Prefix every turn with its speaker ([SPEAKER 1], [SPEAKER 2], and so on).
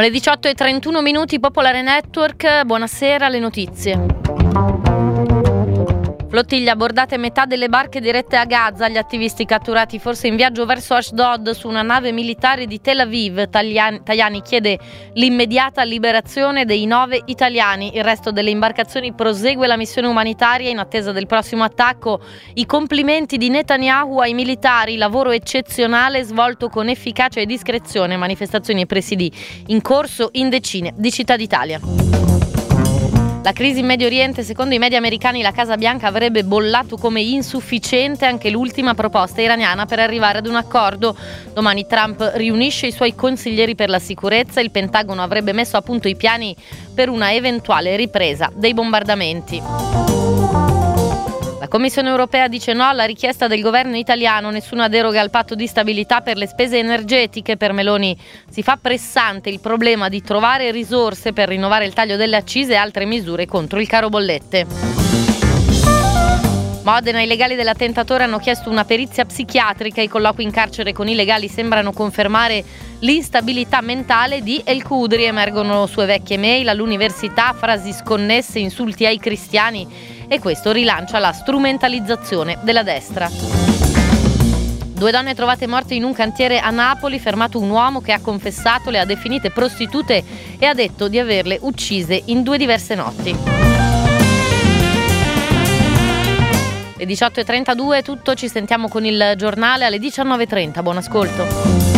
[SPEAKER 1] Sono le 18:31, Popolare Network, buonasera, le notizie. Flottiglia, abbordate metà delle barche dirette a Gaza, gli attivisti catturati forse in viaggio verso Ashdod su una nave militare di Tel Aviv. Tajani chiede l'immediata liberazione dei 9 italiani. Il resto delle imbarcazioni prosegue la missione umanitaria in attesa del prossimo attacco. I complimenti di Netanyahu ai militari, lavoro eccezionale svolto con efficacia e discrezione, manifestazioni e presidi in corso in decine di città d'Italia. La crisi in Medio Oriente, secondo i media americani la Casa Bianca avrebbe bollato come insufficiente anche l'ultima proposta iraniana per arrivare ad un accordo. Domani Trump riunisce i suoi consiglieri per la sicurezza, il Pentagono avrebbe messo a punto i piani per una eventuale ripresa dei bombardamenti. La Commissione europea dice no alla richiesta del governo italiano, nessuna deroga al patto di stabilità per le spese energetiche. Per Meloni si fa pressante il problema di trovare risorse per rinnovare il taglio delle accise e altre misure contro il caro bollette. Modena, i legali dell'attentatore hanno chiesto una perizia psichiatrica. I colloqui in carcere con i legali sembrano confermare l'instabilità mentale di El Khudri. Emergono sue vecchie mail all'università, frasi sconnesse, insulti ai cristiani, e questo rilancia la strumentalizzazione della destra. 2 donne trovate morte in un cantiere a Napoli, fermato un uomo che ha confessato, le ha definite prostitute e ha detto di averle uccise in 2 diverse notti. Le 18:32 è tutto, ci sentiamo con il giornale alle 19:30, buon ascolto.